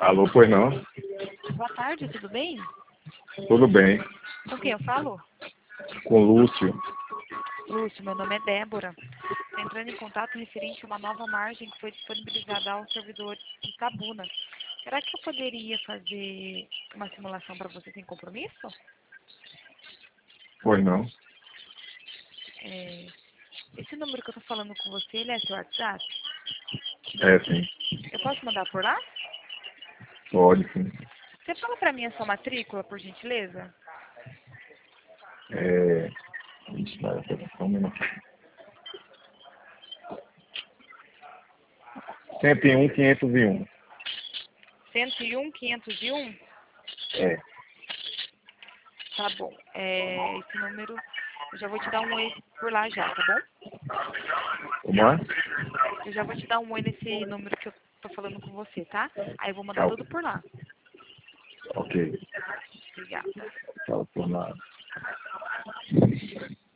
Alô, pois não? Boa tarde, tudo bem? Tudo bem. Com quem eu falo? Com Lúcio. Lúcio, meu nome é Débora. Estou entrando em contato referente a uma nova margem que foi disponibilizada ao servidor Itabuna. Será que eu poderia fazer uma simulação para você sem compromisso? Pois não? Esse número que eu estou falando com você, ele é seu WhatsApp? É, sim. Eu posso mandar por lá? Pode, sim. Você fala para mim a sua matrícula, por gentileza? É... Espera, só um minuto. 101, 501. 101, 501? É. Tá bom. Esse número, eu já vou te dar um oi por lá já, tá bom? Como é? Eu já vou te dar um oi nesse número que eu tô falando com você, tá? Aí eu vou mandar Tá, tudo por lá. ok. Obrigada. Fala por nada.